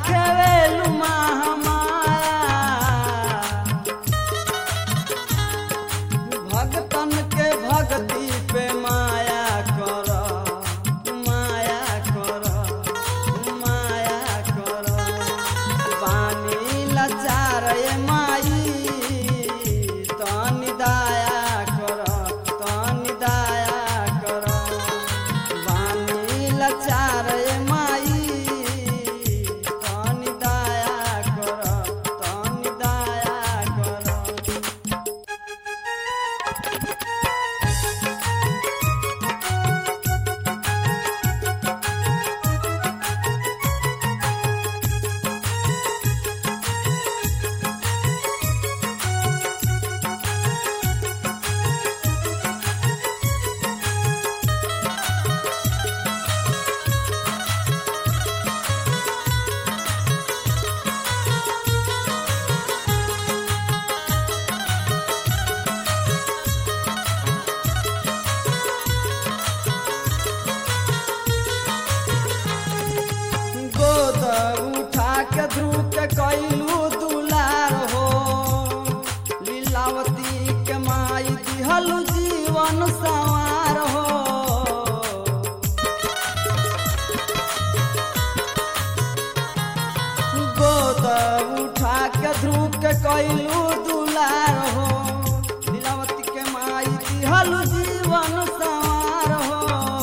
खेवेलु महामाया भगतन के भक्ति पे माया कर माया कर माया कर बानी लाचार ये माई तनी दया कर तनी दया कर बानी लाचार ये माई तनी दया कर तनी दया कर। गोद उठा के ध्रुव के कैलू दुलार हो लीलावती के माई दिहलु जीवन सवार हो गोद उठा के ध्रुव के कैलू दुलार हो लीलावती के माई दिहलु जीवन सवार हो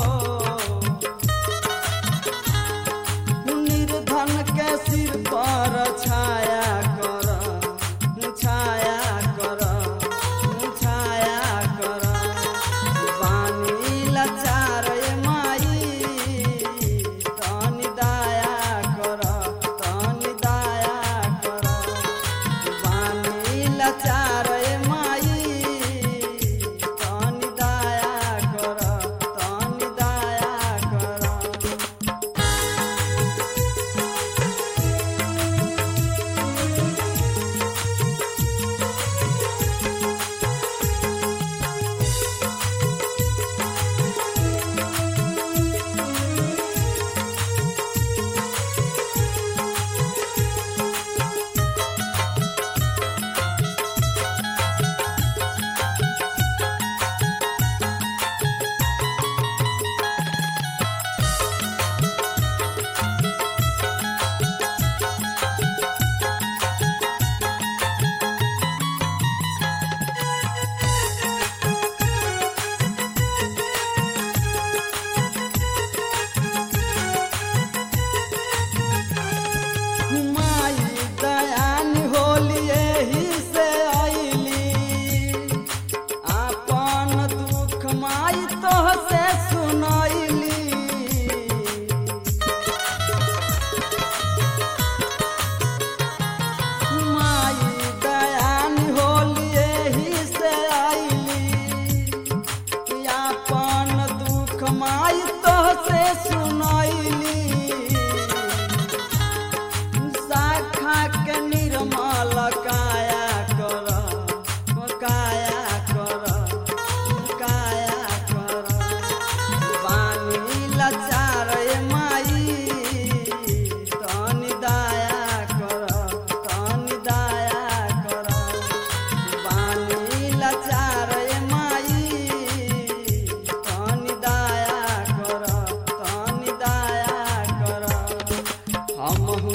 निर्धन के सिर पर छाया कर छाया कर छाया कर बानी लाचार ये माई तनी दया कर तनी दया कर बानी लाचार ये माई तनी दया कर तनी दया कर। माई दयान होली एही से आईली आपन दुख माई तोह से सुनैली माई दयान होली एही से आईली आपन दुख माई तोह से सुनैली शाखा के निर्मल काया कर काया कर काया कर बानी लाचार ये माई तनी दया कर तनी दया कर बानी लाचार ये माई तनी दया कर तनी दया कर। हमहु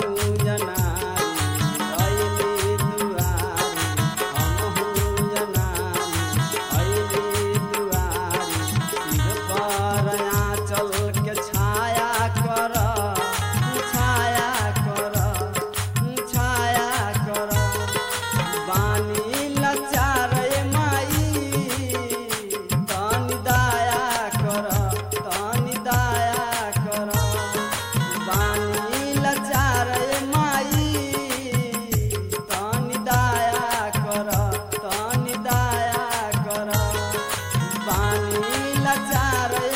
लाचार